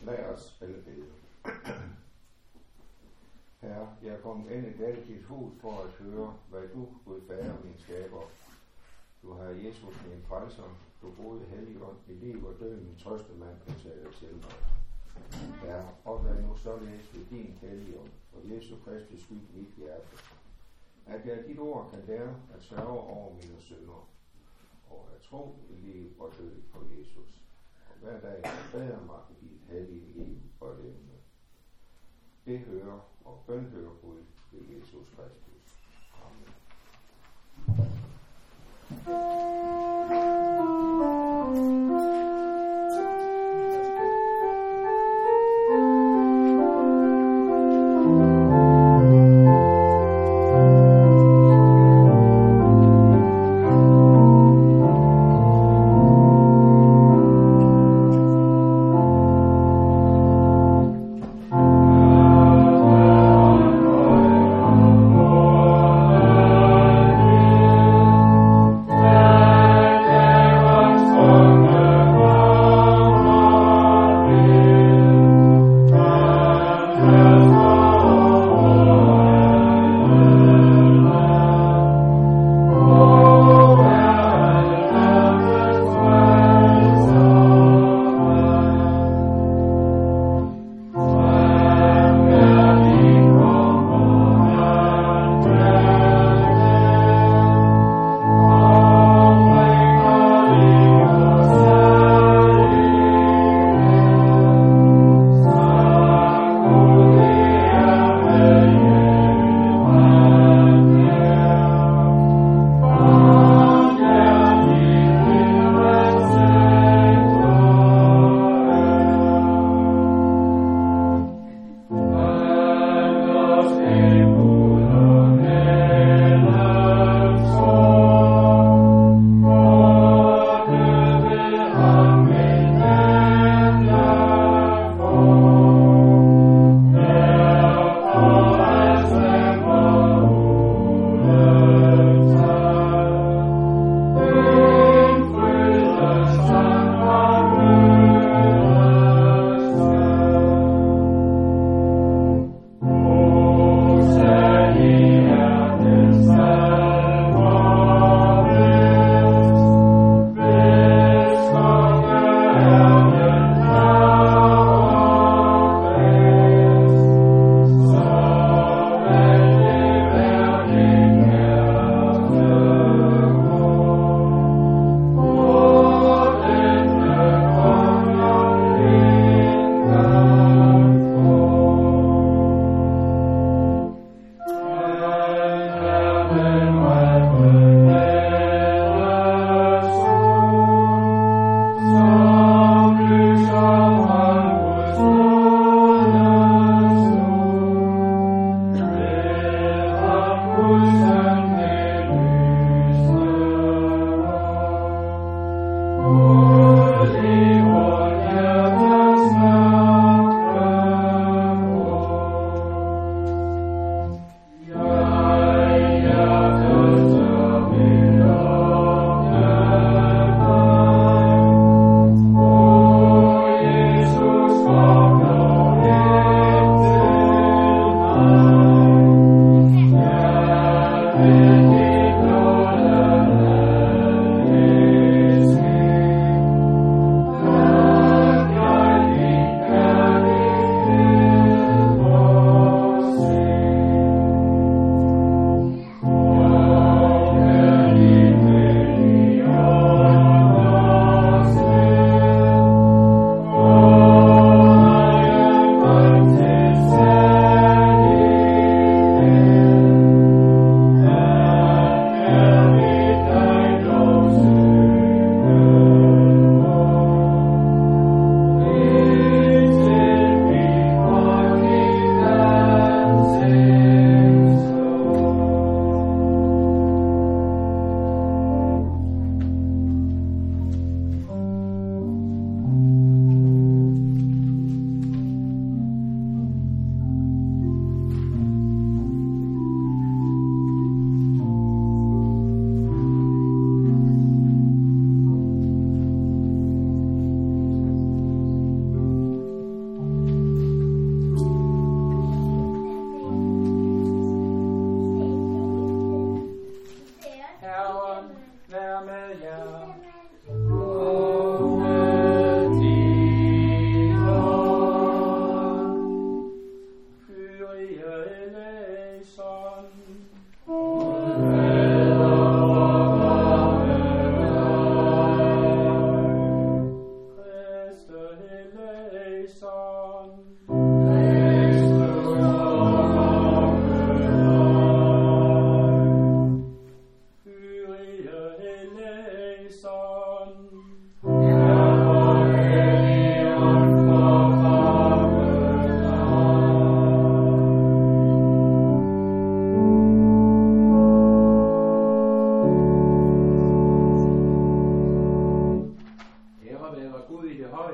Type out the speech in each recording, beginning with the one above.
Lad os alle bede. Herre, jeg er kommet ind i dette dit hus for at høre, hvad du, Gud Fader, min skaber. Du har Jesus, min frelser, du gode Helligånd, i liv og død, min trøstemand, kan tale til mig. Herre, opvær nu således ved din Helligånd, og Jesu Kristi skyld mit hjerte, at jeg dit ord kan lære at sørge over mine synder, og at tro i liv og død på Jesus. Og hver dag beder mig i dit hellige liv og levende. Det hører og bøn hører Gud ved Jesus Kristus. Amen.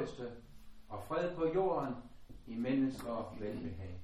højeste, og fred på jorden i mennesker velbehag.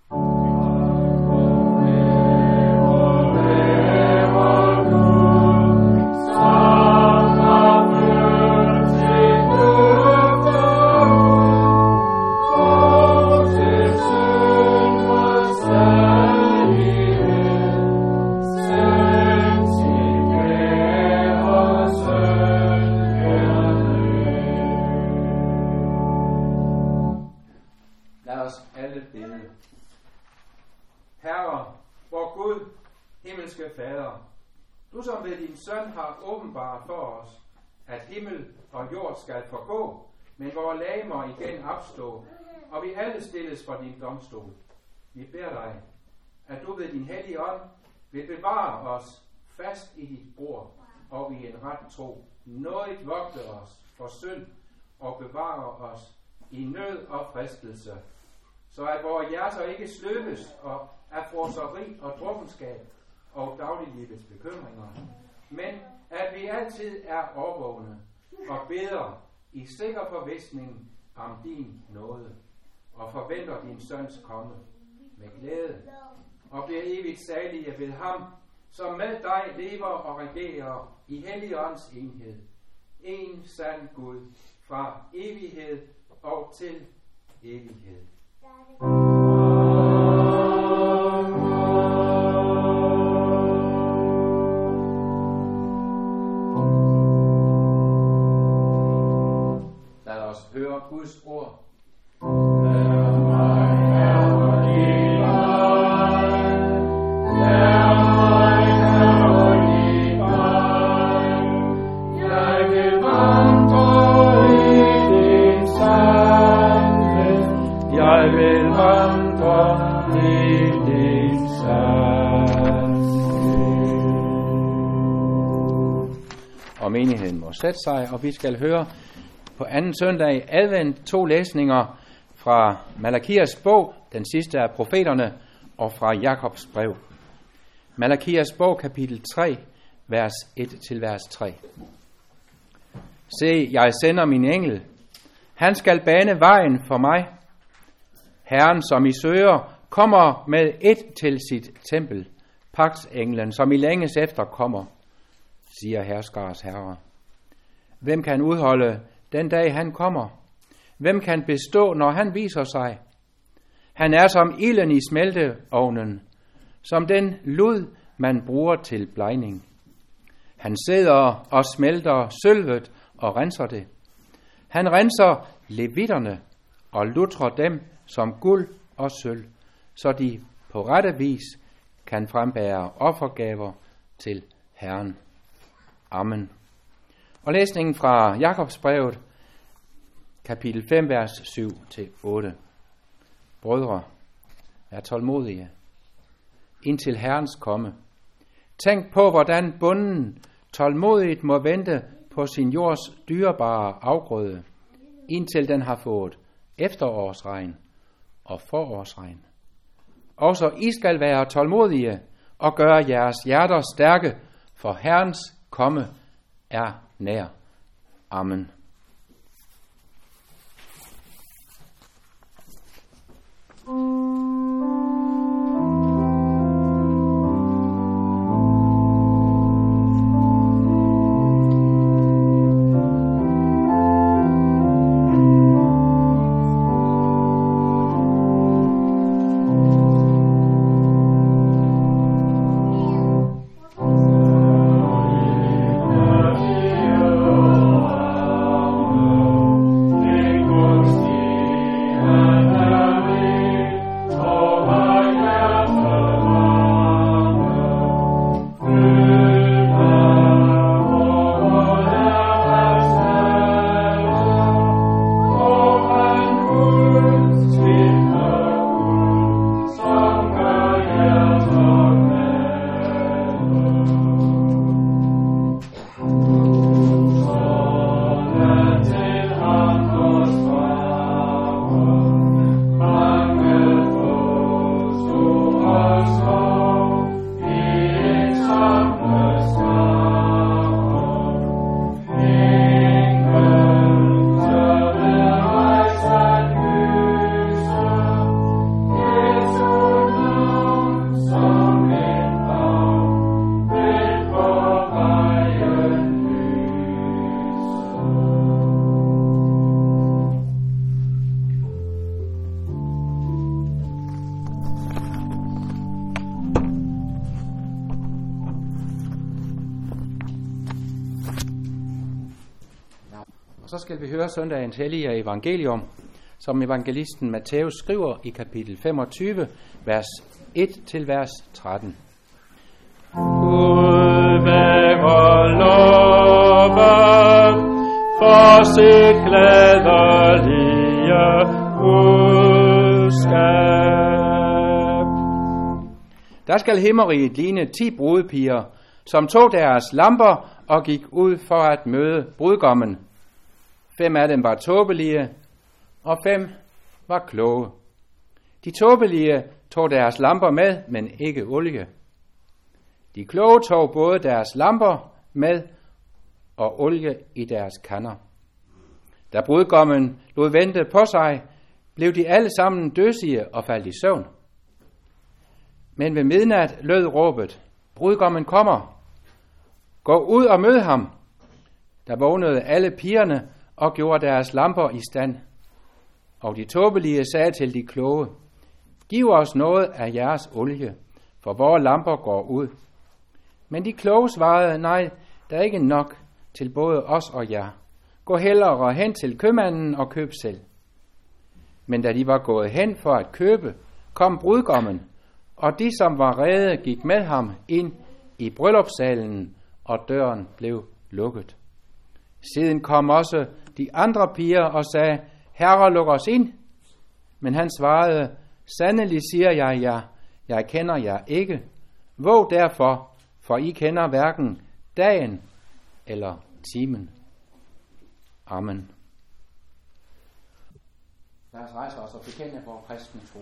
Herre, vor Gud, himmelske Fader, du som ved din søn har åbenbart for os, at himmel og jord skal forgå, men vores legemer igen opstå, og vi alle stilles for din domstol. Vi beder dig, at du ved din hellige ånd vil bevare os fast i dit ord og i en ret tro, nådigt vogte os for synd og bevare os i nød og fristelse, så at vores hjerter ikke sløves og af forseri og drukkenskab og dagliglivets bekymringer, men at vi altid er overvågne og beder i sikker forvisning om din nåde og forventer din søns komme med glæde og bliver evigt salige ved ham, som med dig lever og regerer i Helligåndens enhed. En sand Gud fra evighed og til evighed. Lad os høre Guds ord. Og menigheden må sætte sig, og vi skal høre på anden søndag i advent 2 læsninger fra Malakias bog, den sidste af profeterne, og fra Jakobs brev. Malakias bog, kapitel 3, vers 1-3. Se, jeg sender min engel. Han skal bane vejen for mig. Herren, som I søger, kommer med et til sit tempel. Pagtsenglen, som I længes efter, kommer, siger herskers herre. Hvem kan udholde den dag han kommer? Hvem kan bestå, når han viser sig? Han er som ilden i smelteovnen, som den lud, man bruger til blegning. Han sidder og smelter sølvet og renser det. Han renser levitterne og lutrer dem som guld og sølv, så de på rette vis kan frembære offergaver til Herren. Amen. Og læsningen fra Jakobs brevet, kapitel 5, vers 7-8. Brødre, vær tålmodige, indtil Herrens komme. Tænk på, hvordan bonden tålmodigt må vente på sin jords dyrebare afgrøde, indtil den har fået efterårsregn og forårsregn. Også I skal være tålmodige og gøre jeres hjerter stærke, for Herrens komme er nær. Amen. Og så skal vi høre søndagens hellige evangelium, som evangelisten Matthæus skriver i kapitel 25, vers 1 til vers 13. Gud væver lovet for sit glædelige budskab. Der skal himmeriget ligne 10 brudepiger, som tog deres lamper og gik ud for at møde brudgommen. 5 af dem var tåbelige, og 5 var kloge. De tåbelige tog deres lamper med, men ikke olie. De kloge tog både deres lamper med og olie i deres kander. Da brudgommen lod vente på sig, blev de alle sammen døsige og faldt i søvn. Men ved midnat lød råbet: brudgommen kommer! Gå ud og mød ham! Der vågnede alle pigerne og gjorde deres lamper i stand. Og de tåbelige sagde til de kloge: giv os noget af jeres olie, for vores lamper går ud. Men de kloge svarede: nej, der er ikke nok til både os og jer. Gå hellere hen til købmanden og køb selv. Men da de var gået hen for at købe, kom brudgommen, og de, som var rede, gik med ham ind i bryllupssalen, og døren blev lukket. Siden kom også de andre piger og sagde: herre, luk os ind. Men han svarede: sandelig siger jeg jer, jeg kender jer ikke. Våg derfor, for I kender hverken dagen eller timen. Amen. Lad os rejse os og bekende vores kristne tro.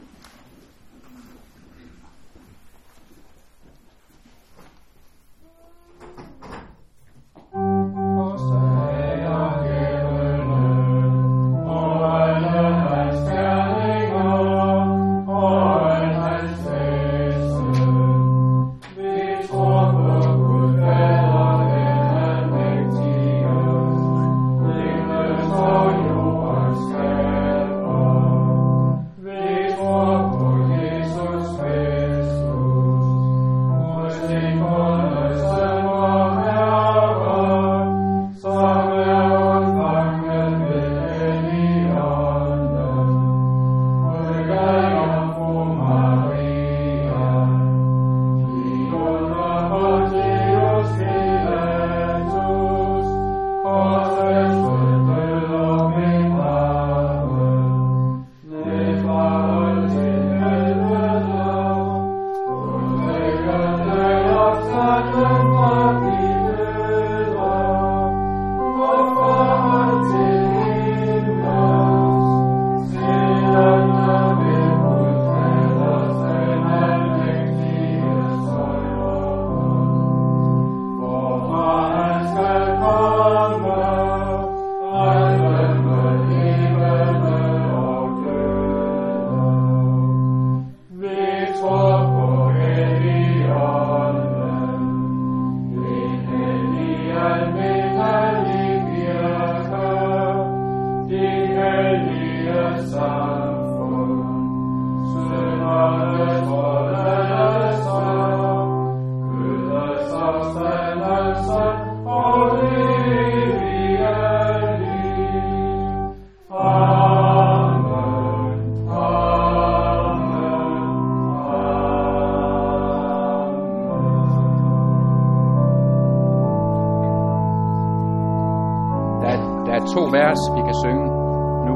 To vers, vi kan synge nu.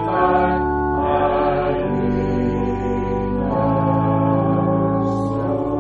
Oh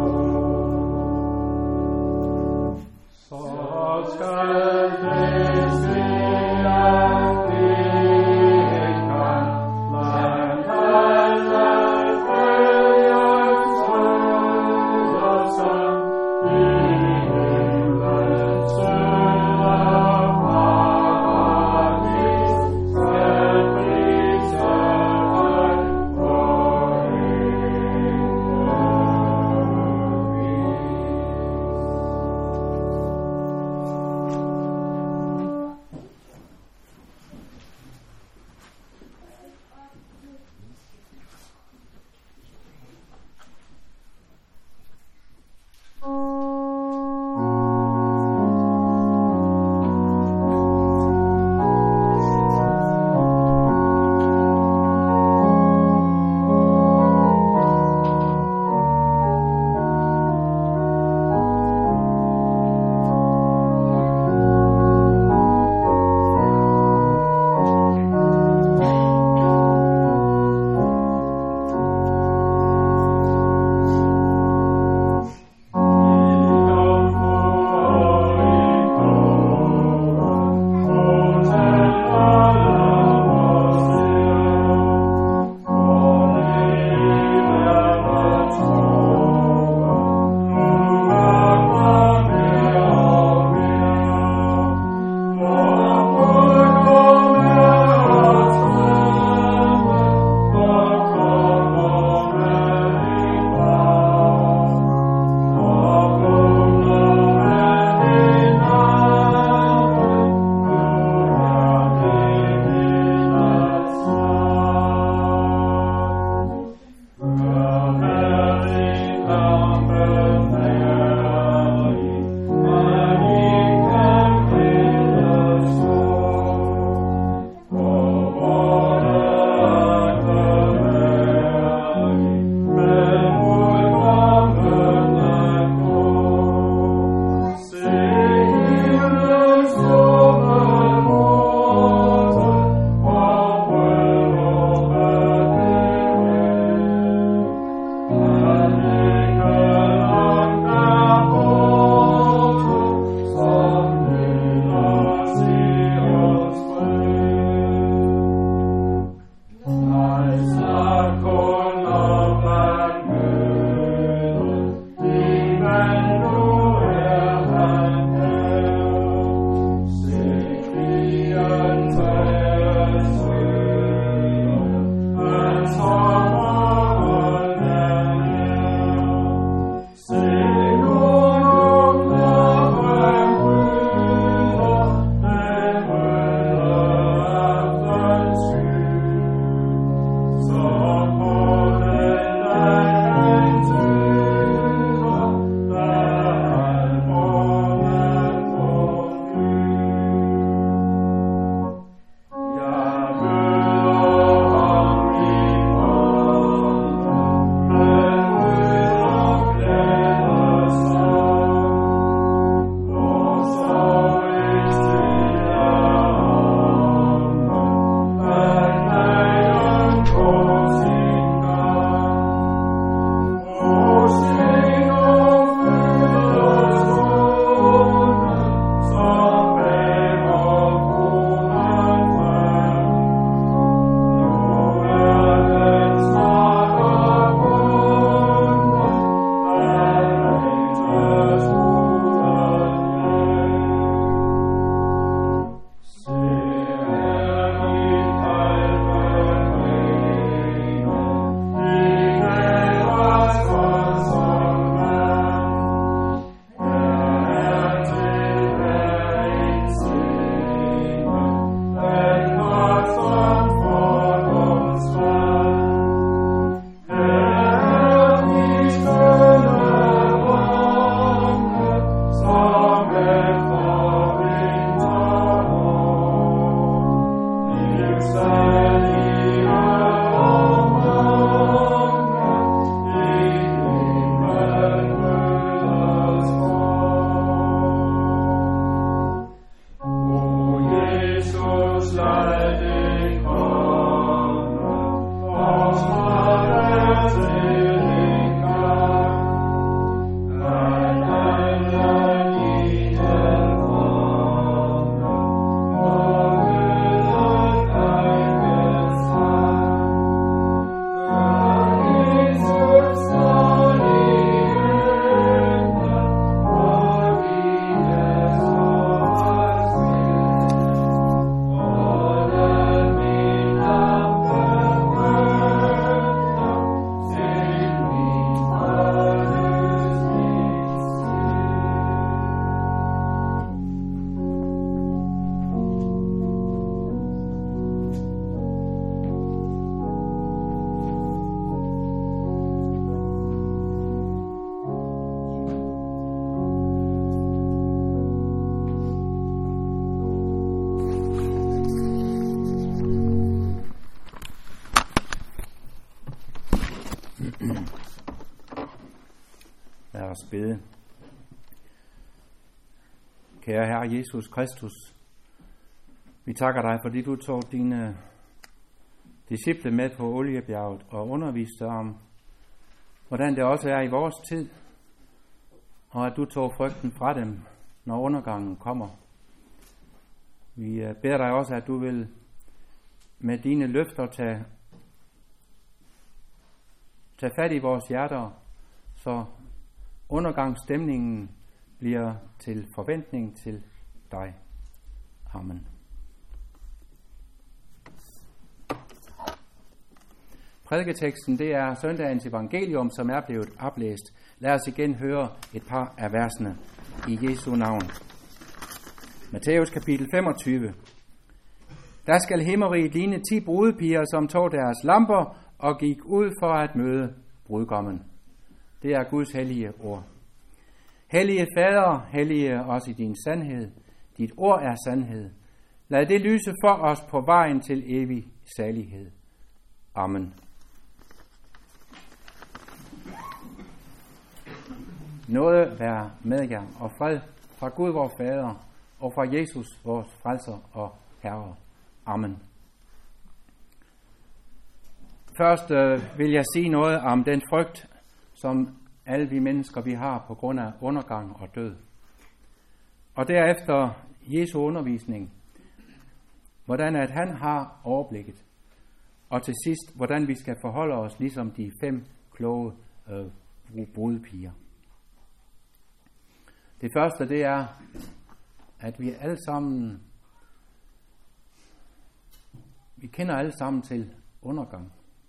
Lad os bede. Kære Herre Jesus Kristus, vi takker dig, fordi du tog dine disciple med på Oliebjerget og underviste om, hvordan det også er i vores tid, og at du tog frygten fra dem, når undergangen kommer. Vi beder dig også, at du vil med dine løfter tage fat i vores hjerter, så undergangsstemningen bliver til forventning til dig. Amen. Prædiketeksten, det er søndagens evangelium, som er blevet oplæst. Lad os igen høre et par af versene i Jesu navn. Matthæus kapitel 25. Der skal himmeriget ligne 10 brudepiger, som tog deres lamper og gik ud for at møde brudgommen. Det er Guds hellige ord. Hellige Fader, hellige os i din sandhed. Dit ord er sandhed. Lad det lyse for os på vejen til evig salighed. Amen. Nåde være med jer, og fred fra Gud vor Fader, og fra Jesus vores frelser og Herre. Amen. Først vil jeg sige noget om den frygt, som alle vi mennesker vi har på grund af undergang og død. Og derefter Jesu undervisning, hvordan at han har overblikket. Og til sidst, hvordan vi skal forholde os ligesom de 5 kloge brudepiger. Det første, det er, at vi alle sammen, vi kender alle sammen til undergang.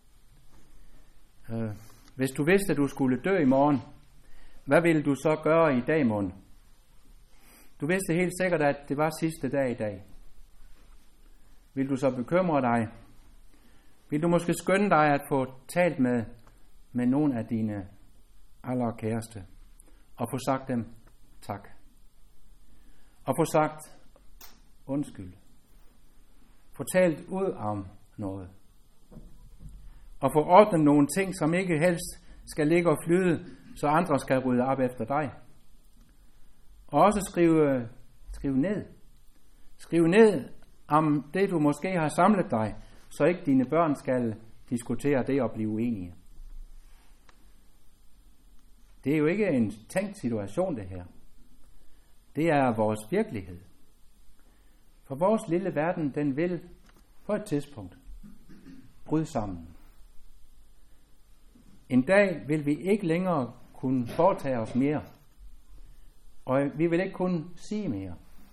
Hvis du vidste, at du skulle dø i morgen, hvad ville du så gøre i dag morgen? Du vidste helt sikkert, at det var sidste dag i dag. Vil du så bekymre dig? Vil du måske skynde dig at få talt med nogle af dine allerkæreste, og få sagt dem tak? Og få sagt undskyld. Få talt ud om noget. Og få ordnet nogle ting, som ikke helst skal ligge og flyde, så andre skal rydde op efter dig. Og også skrive ned. Skriv ned om det, du måske har samlet dig, så ikke dine børn skal diskutere det og blive uenige. Det er jo ikke en tænkt situation, det her. Det er vores virkelighed. For vores lille verden, den vil på et tidspunkt bryde sammen. En dag vil vi ikke længere kunne foretage os mere, og vi vil ikke kunne sige mere.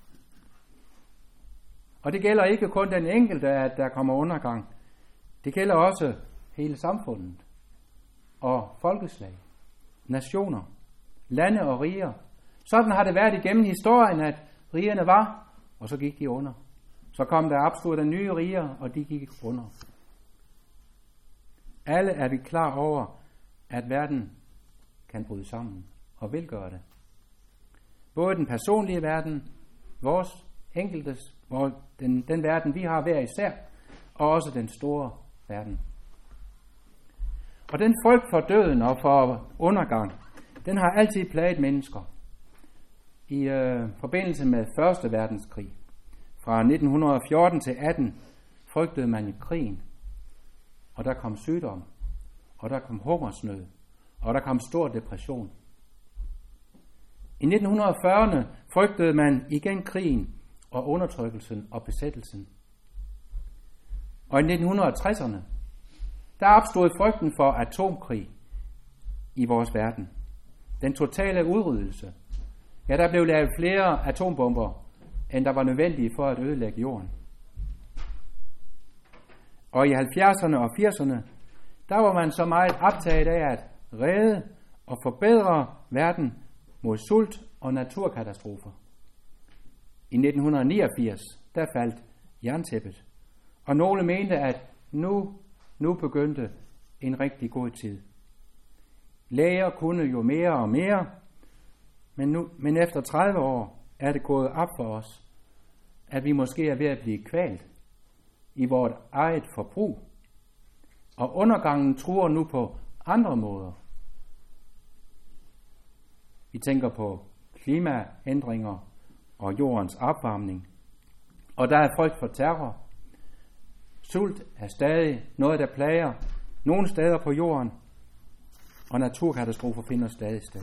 Og det gælder ikke kun den enkelte, at der kommer undergang. Det gælder også hele samfundet og folkeslag, nationer, lande og riger. Sådan har det været igennem historien, at rigerne var, og så gik de under. Så kom der opstod der nye riger, og de gik under. Alle er vi klar over, at verden kan bryde sammen, og vil gøre det. Både den personlige verden, vores enkeltes, den verden, vi har hver især, og også den store verden. Og den frygt for døden og for undergang, den har altid plaget mennesker. I forbindelse med 1. verdenskrig, fra 1914 til 18, frygtede man i krigen. Og der kom sygdom, og der kom hungersnød, og der kom stor depression. I 1940'erne frygtede man igen krigen og undertrykkelsen og besættelsen. Og i 1960'erne, der opstod frygten for atomkrig i vores verden. Den totale udryddelse. Ja, der blev lavet flere atombomber, end der var nødvendige for at ødelægge jorden. Og i 70'erne og 80'erne, der var man så meget optaget af at redde og forbedre verden mod sult og naturkatastrofer. I 1989, der faldt jerntæppet, og nogle mente, at nu begyndte en rigtig god tid. Læger kunne jo mere og mere, men efter 30 år er det gået op for os, at vi måske er ved at blive kvalt i vort eget forbrug. Og undergangen truer nu på andre måder. Vi tænker på klimaændringer og jordens opvarmning. Og der er frygt for terror. Sult er stadig noget, der plager nogle steder på jorden, og naturkatastrofer finder stadig sted.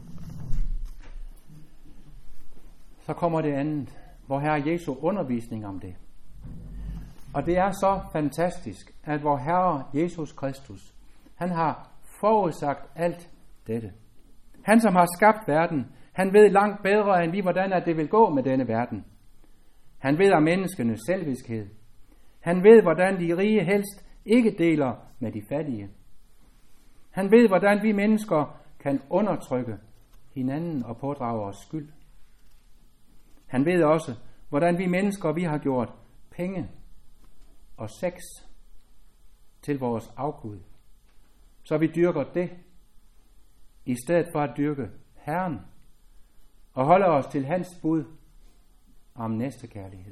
Så kommer det andet, hvor her er Jesu undervisning om det. Og det er så fantastisk, at vor Herre Jesus Kristus, han har forudsagt alt dette. Han, som har skabt verden, han ved langt bedre end vi, hvordan at det vil gå med denne verden. Han ved om menneskenes selviskhed. Han ved, hvordan de rige helst ikke deler med de fattige. Han ved, hvordan vi mennesker kan undertrykke hinanden og pådrage os skyld. Han ved også, hvordan vi mennesker, vi har gjort penge og sex til vores afgud, så vi dyrker det, i stedet for at dyrke Herren, og holde os til hans bud om næstekærlighed.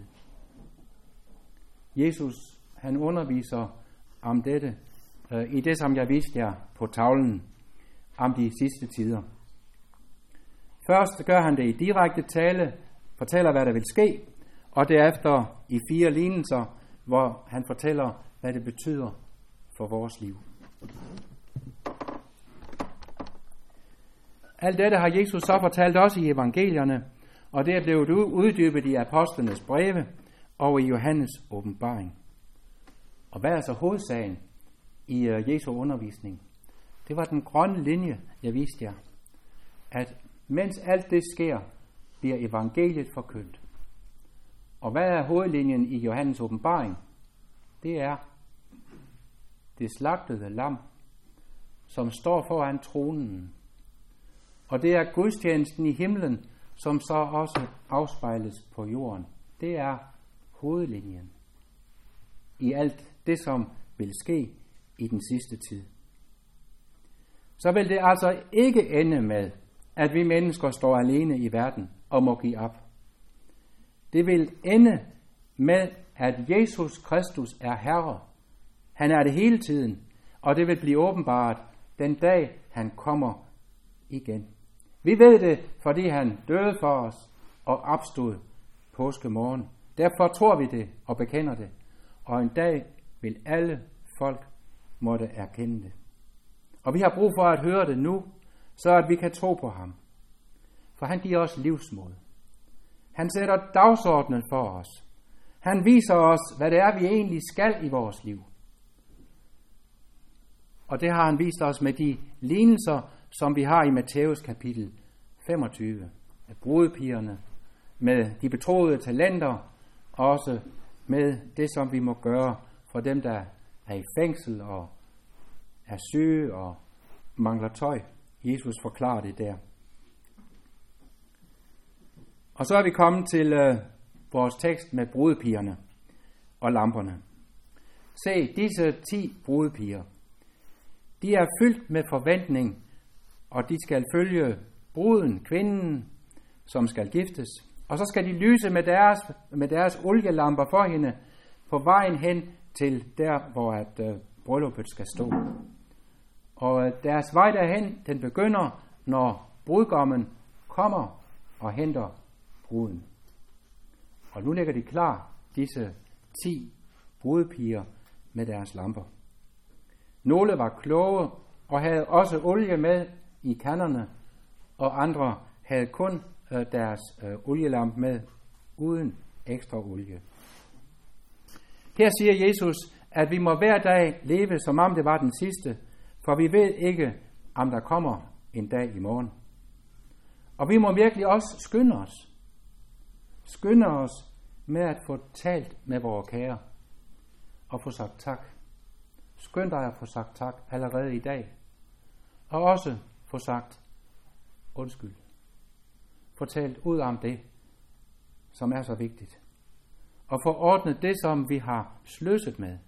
Jesus, han underviser om dette i det, som jeg viste jer på tavlen om de sidste tider. Først gør han det i direkte tale, fortæller, hvad der vil ske, og derefter i 4 lignelser, hvor han fortæller, hvad det betyder for vores liv. Alt dette har Jesus så fortalt også i evangelierne, og det er blevet uddybet i apostlenes breve og i Johannes åbenbaring. Og hvad er så hovedsagen i Jesu undervisning? Det var den grønne linje, jeg viste jer. At mens alt det sker, bliver evangeliet forkyndt. Og hvad er hovedlinjen i Johannes åbenbaring? Det er det slagtede lam, som står foran tronen. Og det er gudstjenesten i himlen, som så også afspejles på jorden. Det er hovedlinjen i alt det, som vil ske i den sidste tid. Så vil det altså ikke ende med, at vi mennesker står alene i verden og må give op. Det vil ende med, at Jesus Kristus er Herre. Han er det hele tiden, og det vil blive åbenbart den dag, han kommer igen. Vi ved det, fordi han døde for os og opstod påskemorgen. Derfor tror vi det og bekender det. Og en dag vil alle folk måtte erkende det. Og vi har brug for at høre det nu, så at vi kan tro på ham. For han giver os livsmod. Han sætter dagsordenen for os. Han viser os, hvad det er, vi egentlig skal i vores liv. Og det har han vist os med de lignelser, som vi har i Matthæus kapitel 25. Med brudepigerne, med de betroede talenter, og også med det, som vi må gøre for dem, der er i fængsel og er syge og mangler tøj. Jesus forklarer det der. Og så er vi kommet til vores tekst med brudepigerne og lamperne. Se, disse 10 brudepiger, de er fyldt med forventning, og de skal følge bruden, kvinden, som skal giftes. Og så skal de lyse med deres olielamper for hende på vejen hen til der, hvor brylluppet skal stå. Og deres vej derhen, den begynder, når brudgommen kommer og henter bruden. Og nu ligger de klar, disse 10 brudepiger med deres lamper. Nogle var kloge og havde også olie med i kanderne, og andre havde kun deres olielamp med uden ekstra olie. Her siger Jesus, at vi må hver dag leve, som om det var den sidste, for vi ved ikke, om der kommer en dag i morgen. Og vi må virkelig også skynde os. Skynde os med at få talt med vores kære og få sagt tak. Skynd dig at få sagt tak allerede i dag. Og også få sagt undskyld. Få talt ud om det, som er så vigtigt. Og få ordnet det, som vi har sløset med.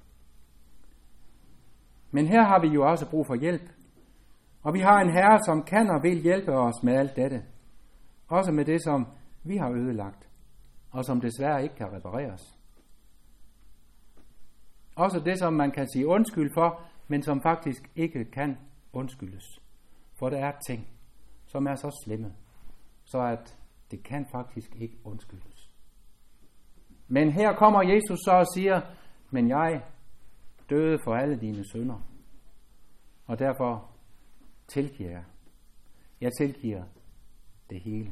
Men her har vi jo også brug for hjælp. Og vi har en Herre, som kan og vil hjælpe os med alt dette. Også med det, som vi har ødelagt, og som desværre ikke kan repareres. Også det, som man kan sige undskyld for, men som faktisk ikke kan undskyldes. For der er ting, som er så slemme, så at det kan faktisk ikke undskyldes. Men her kommer Jesus så og siger, men jeg døde for alle dine synder, og derfor tilgiver jeg. Jeg tilgiver det hele.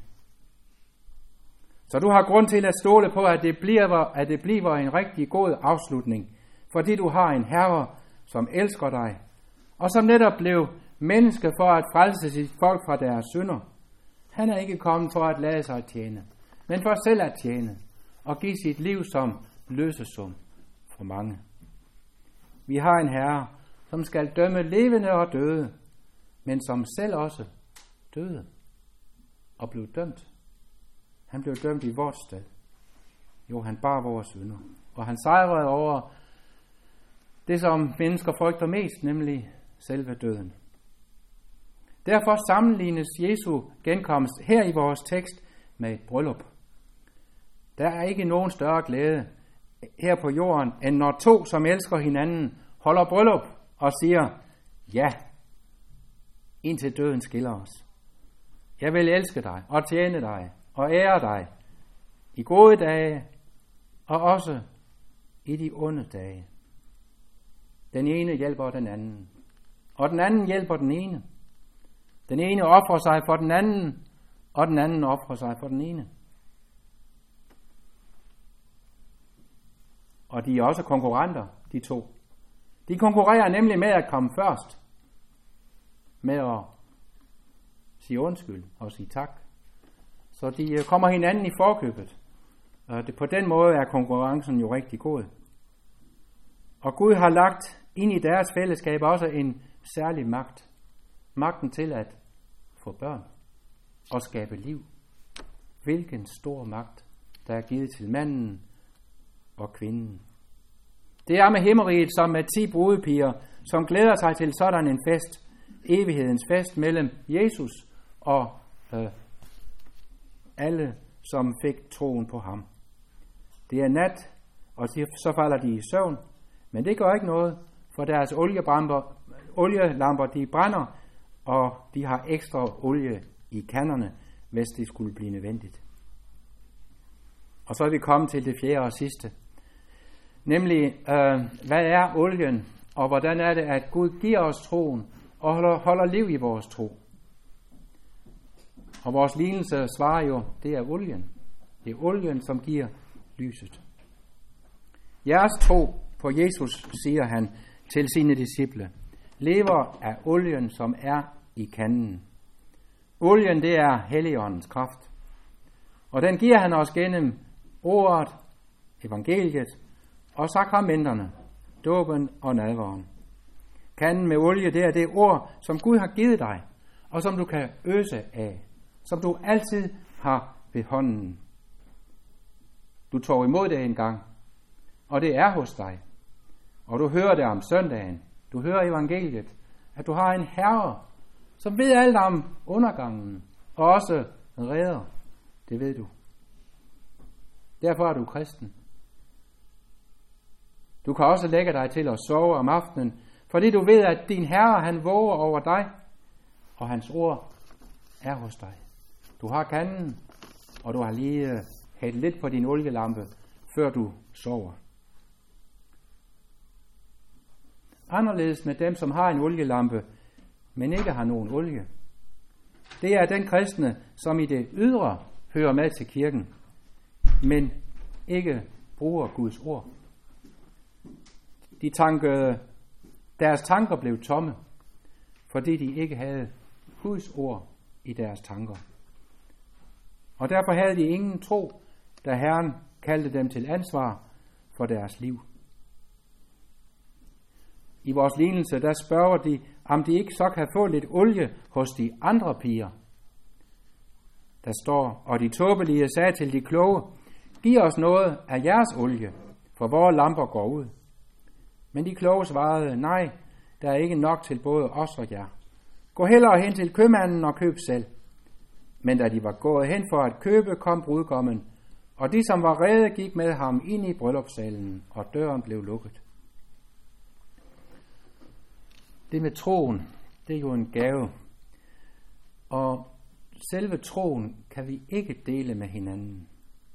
Så du har grund til at stole på, at det bliver en rigtig god afslutning, fordi du har en Herre, som elsker dig, og som netop blev menneske for at frelse sit folk fra deres synder. Han er ikke kommet for at lade sig tjene, men for selv at tjene, og give sit liv som løsesum for mange. Vi har en Herre, som skal dømme levende og døde, men som selv også døde og blev dømt. Han blev dømt i vores sted. Jo, han bar vores synder, og han sejrede over det, som mennesker frygter mest, nemlig selve døden. Derfor sammenlignes Jesu genkomst her i vores tekst med et bryllup. Der er ikke nogen større glæde her på jorden, end når to, som elsker hinanden, holder bryllup og siger, ja, indtil døden skiller os. Jeg vil elske dig og tjene dig og ære dig i gode dage og også i de onde dage. Den ene hjælper den anden, og den anden hjælper den ene. Den ene ofrer sig for den anden, og den anden ofrer sig for den ene. Og de er også konkurrenter, de to. De konkurrerer nemlig med at komme først, med at sige undskyld og sige tak. Så de kommer hinanden i forkøbet. Og på den måde er konkurrencen jo rigtig god. Og Gud har lagt ind i deres fællesskab også en særlig magt. Magten til at få børn og skabe liv. Hvilken stor magt, der er givet til manden og kvinden. Det er med himmeriget som med 10 brudepiger, som glæder sig til sådan en fest, evighedens fest mellem Jesus og alle, som fik troen på ham. Det er nat, og så falder de i søvn, men det gør ikke noget, for deres olielamper de brænder, og de har ekstra olie i kanderne, hvis det skulle blive nødvendigt. Og så er vi kommet til det fjerde og sidste. Nemlig, hvad er olien, og hvordan er det, at Gud giver os troen, og holder liv i vores tro. Og vores lignelse svarer jo, det er olien. Det er olien, som giver lyset. Jeres tro på Jesus, siger han til sine disciple, lever af olien, som er i kanden. Olien, det er Helligåndens kraft. Og den giver han os gennem ordet, evangeliet og sakramenterne, dåben og nadveren. Kanden med olie, det er det ord, som Gud har givet dig, og som du kan øse af, som du altid har ved hånden. Du tog imod det engang, og det er hos dig. Og du hører det om søndagen. Du hører evangeliet, at du har en Herre, som ved alt om undergangen, og også redder. Det ved du. Derfor er du kristen. Du kan også lægge dig til at sove om aftenen, fordi du ved, at din Herre, han våger over dig, og hans ord er hos dig. Du har kanden, og du har lige hældt lidt på din olielampe, før du sover. Anderledes med dem, som har en olielampe, men ikke har nogen olie. Det er den kristne, som i det ydre hører med til kirken, men ikke bruger Guds ord. Deres tanker blev tomme, fordi de ikke havde Guds ord i deres tanker. Og derfor havde de ingen tro, da Herren kaldte dem til ansvar for deres liv. I vores lignelse, der spørger de, om de ikke så kan få lidt olie hos de andre piger. Der står, og de tåbelige sagde til de kloge, giv os noget af jeres olie, for vores lamper går ud. Men de kloge svarede, nej, der er ikke nok til både os og jer. Gå hellere hen til købmanden og køb selv. Men da de var gået hen for at købe, kom brudgommen, og de, som var rede, gik med ham ind i bryllupssalen, og døren blev lukket. Det med troen, det er jo en gave. Og selve troen kan vi ikke dele med hinanden.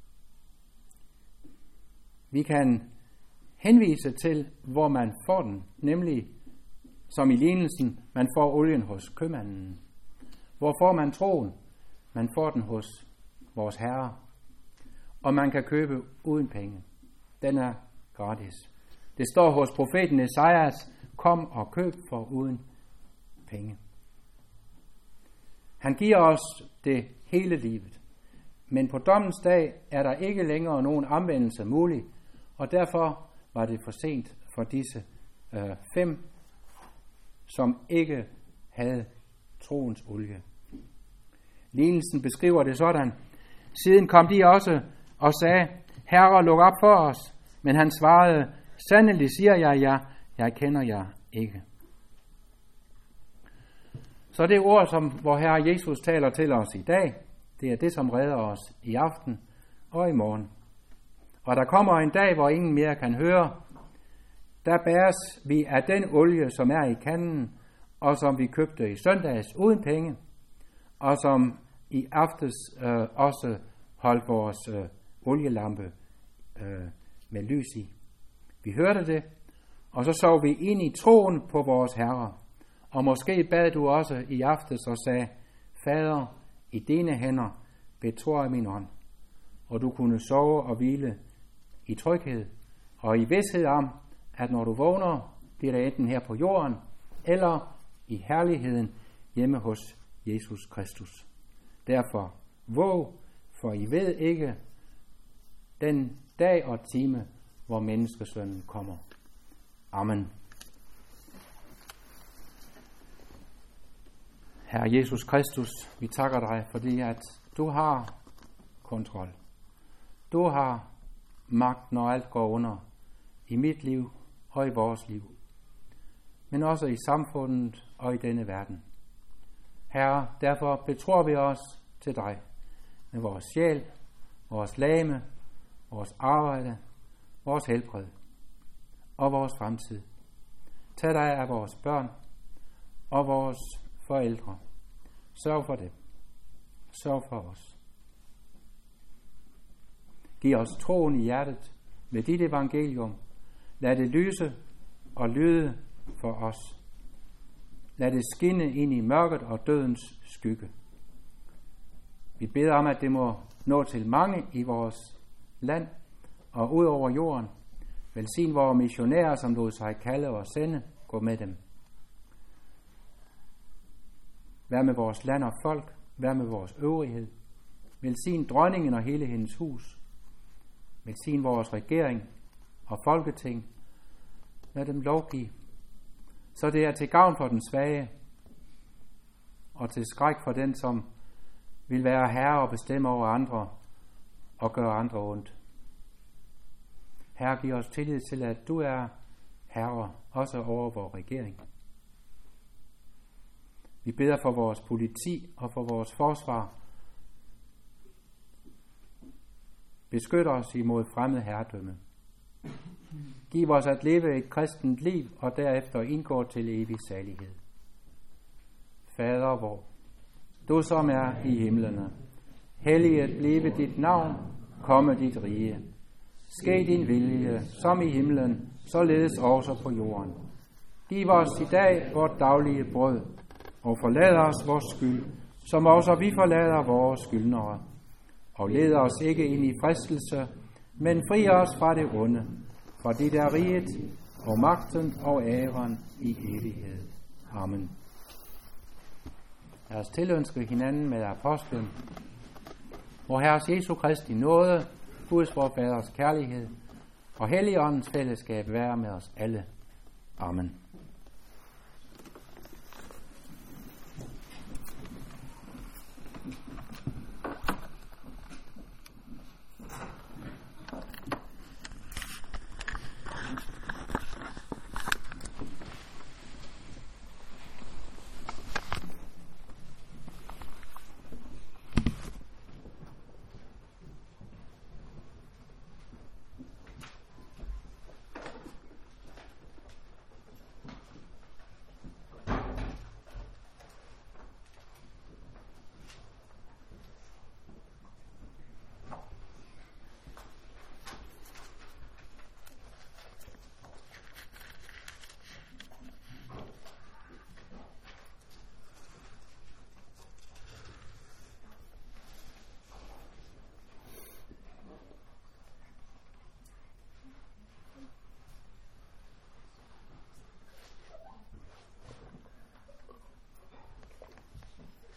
Vi kan henvise til, hvor man får den, nemlig som i lignelsen, man får olien hos købmanden. Hvor får man troen? Man får den hos vores Herre. Og man kan købe uden penge. Den er gratis. Det står hos profeten Esajas, kom og køb for uden penge. Han giver os det hele livet. Men på dommens dag er der ikke længere nogen anvendelse mulig, og derfor var det for sent for disse 5, som ikke havde troens olie. Lignelsen beskriver det sådan. Siden kom de også og sagde, Herre, luk op for os. Men han svarede, sandelig siger jeg jer, jeg kender jer ikke. Så det ord, hvor Herre Jesus taler til os i dag, det er det, som redder os i aften og i morgen. Og der kommer en dag, hvor ingen mere kan høre. Der bæres vi af den olie, som er i kanden, og som vi købte i søndags uden penge, og som i aftes også holdt vores olielampe med lys i. Vi hørte det, og så sov vi ind i troen på vores Herre. Og måske bad du også i aftes og sagde, Fader, i dine hænder betror jeg min ånd. Og du kunne sove og hvile i tryghed og i vidsthed om, at når du vågner, bliver det enten her på jorden eller i herligheden hjemme hos Jesus Kristus. Derfor våg, for I ved ikke den dag og time, hvor menneskesønnen kommer. Amen. Herre Jesus Kristus, vi takker dig, fordi at du har kontrol. Du har magt, når alt går under, i mit liv og i vores liv, men også i samfundet og i denne verden. Herre, derfor betror vi os til dig med vores sjæl, vores legeme, vores arbejde, vores helbred og vores fremtid. Tag dig af vores børn og vores forældre. Sørg for dem. Sørg for os. Giv os troen i hjertet med dit evangelium. Lad det lyse og lyde for os. Lad det skinne ind i mørket og dødens skygge. Vi beder om, at det må nå til mange i vores land og ud over jorden. Velsign vores missionærer, som lod sig kalde og sende. Gå med dem. Vær med vores land og folk. Vær med vores øvrighed. Velsign dronningen og hele hendes hus. Velsign vores regering og folketing. Lad dem lovgive, så det er til gavn for den svage og til skræk for den, som vil være herre og bestemme over andre og gøre andre ondt. Herre, giv os tillid til, at du er herre også over vores regering. Vi beder for vores politi og for vores forsvar. Beskyt os imod fremmed herredømme. Giv os at leve et kristent liv og derefter indgå til evig salighed. Fader vor, du som er i himlene, helliget blive dit navn, komme dit rige. Ske din vilje, som i himlen, således også på jorden. Giv os i dag vort daglige brød, og forlad os vores skyld, som også vi forlader vores skyldnere. Og led os ikke ind i fristelse, men fri os fra det onde, for dit er riget, og magten og æren i evighed. Amen. Lad os tilønske hinanden med apostlen, vor Herres Jesu Kristi nåde, Guds vor Faders kærlighed og Helligåndens fællesskab være med os alle. Amen.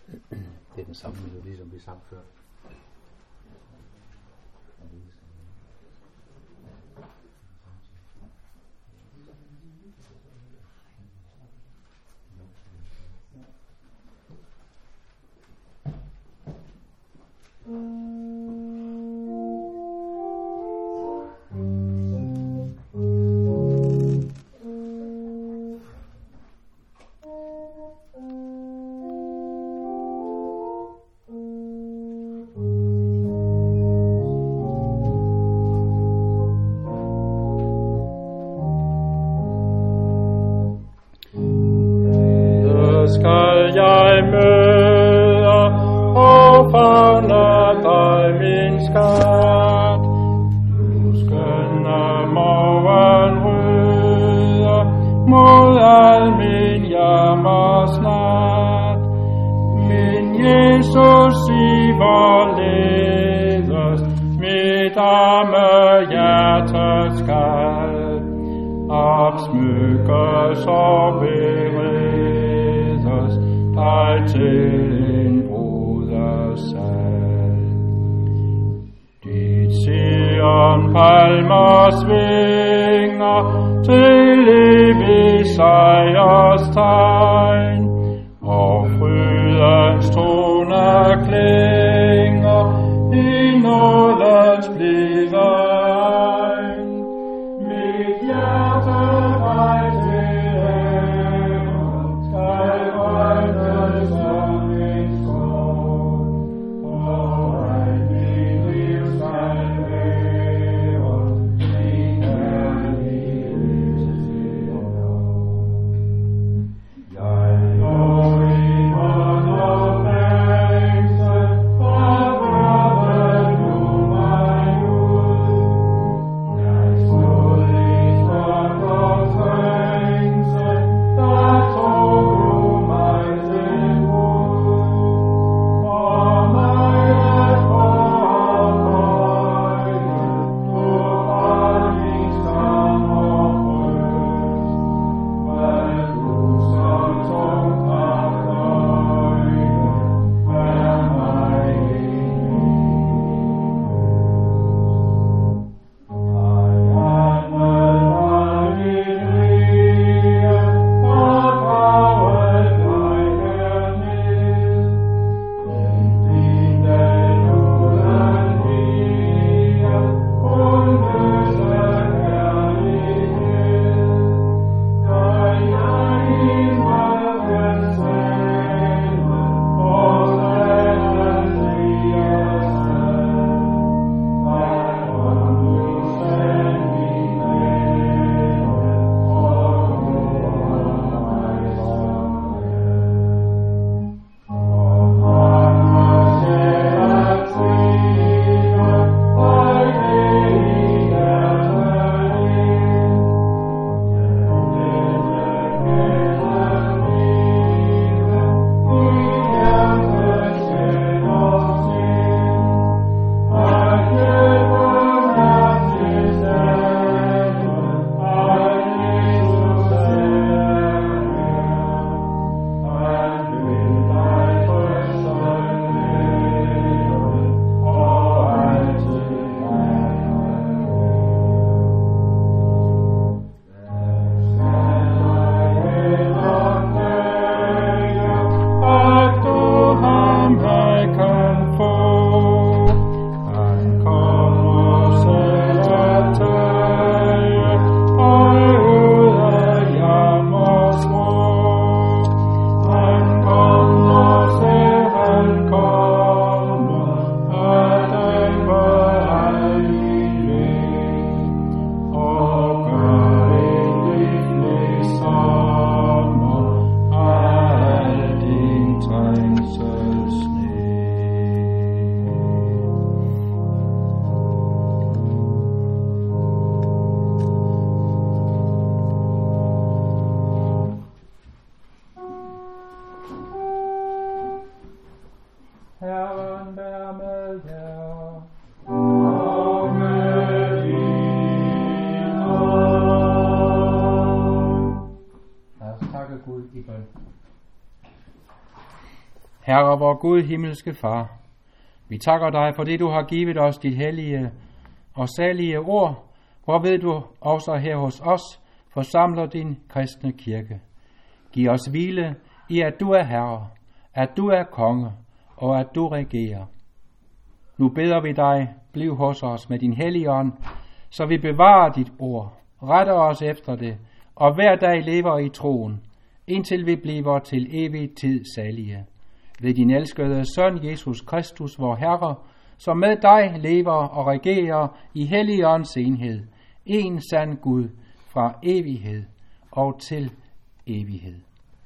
Det er den samme melodi, som vi sang før. Opsmykkes og beredes dig til en brodersal. Dit Sion palmer svinger til evig sejrstegn, og frydens toner klinger i nådens blide regn. Mit hjerte dig til ære, skal røgnes som en skov, og alt mit liv skal være din kærlighed til dig. Jeg går i hånd og fængsel, og bøder du mig ud. Jeg stod i storm og trængsel, der tog du mig til Gud. For mig at forbøje, du har min skam og bryst. Hvad du som tung har fløje, vær mig en Herren vær med jer. Og med din ånd. Lad os takke Gud i bøn. Herre vor Gud, himmelske Far, vi takker dig for det, du har givet os dit hellige og salige ord, hvorved du også her hos os forsamler din kristne kirke. Giv os hvile i, at du er Herre, at du er konge, og at du regerer. Nu beder vi dig, bliv hos os med din hellige ånd, så vi bevarer dit ord, retter os efter det, og hver dag lever i troen, indtil vi bliver til evig tid salige. Ved din elskede søn, Jesus Kristus, vor Herre, som med dig lever og regerer i hellig ånds enhed, en sand Gud, fra evighed og til evighed.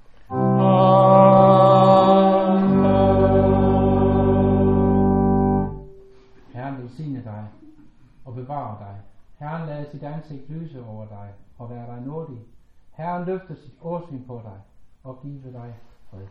Herren velsigne dig og bevare dig. Herren lader sit ansigt lyse over dig og være dig nådig. Herren løfter sit åsyn på dig og give dig fred.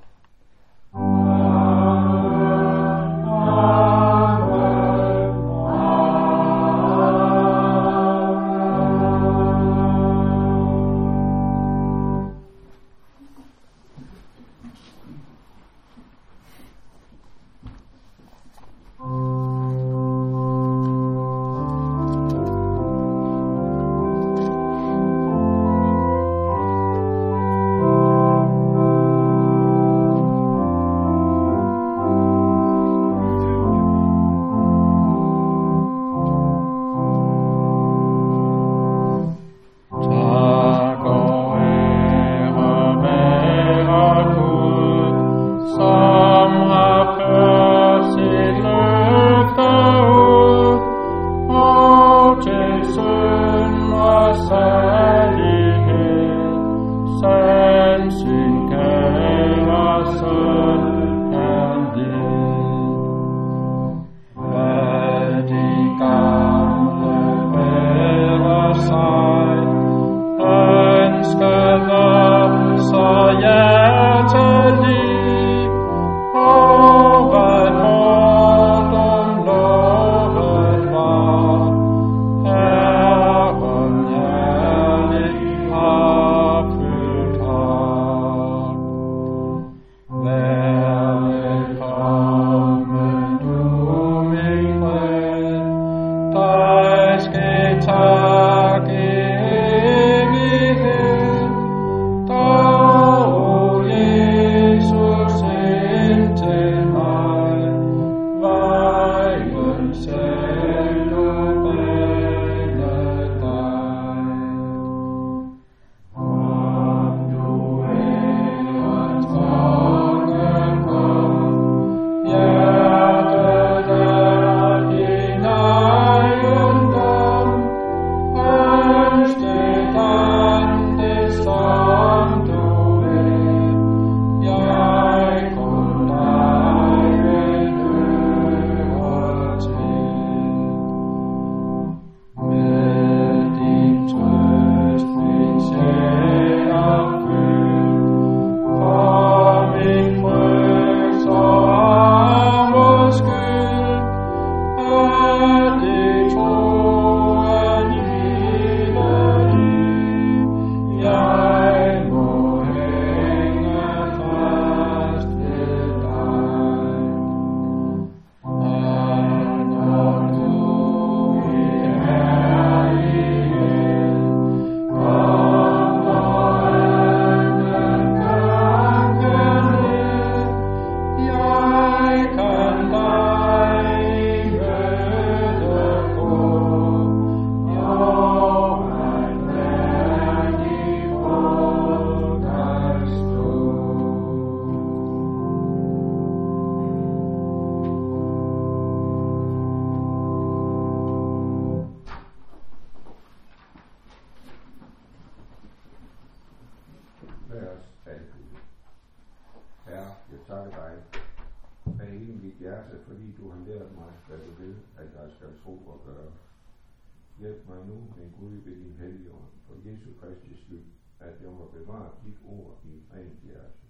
Hjælp mig nu, min Gud, ved din hellige ånd, for Jesu Kristi skyld, at jeg må bevare dit ord i et rent hjerte.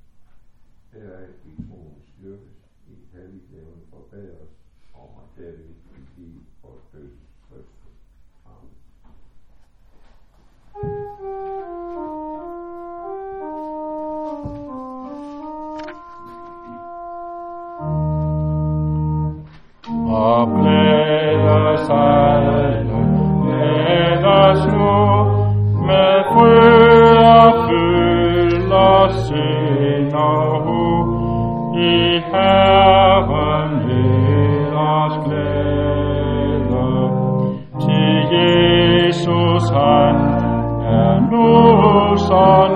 Heraf i troen styrkes, i et helligt levende forbedres, og mig derved i liv og død trøste. Amen. og glædes alle, glædes nu, med fryd og fyld og sind og hu, i Herren leders glæde. Til Jesus han er nu så